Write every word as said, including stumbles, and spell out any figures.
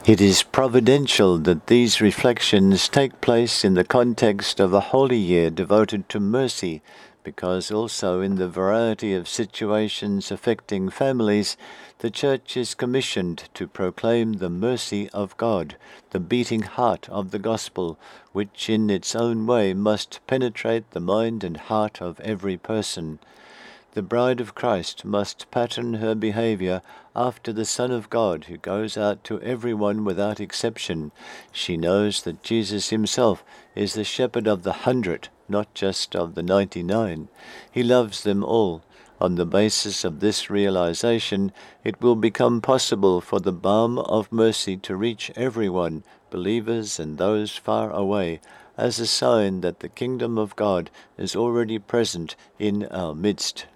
It is providential that these reflections take place in the context of a holy year devoted to mercy, because also in the variety of situations affecting families, the Church is commissioned to proclaim the mercy of God, the beating heart of the gospel, which in its own way must penetrate the mind and heart of every person. The bride of Christ must pattern her behavior after the Son of God, who goes out to everyone without exception. She knows that Jesus himself is the shepherd of the hundred, not just of the ninety-nine. He loves them all. On the basis of this realization, it will become possible for the balm of mercy to reach everyone, believers and those far away, as a sign that the kingdom of God is already present in our midst.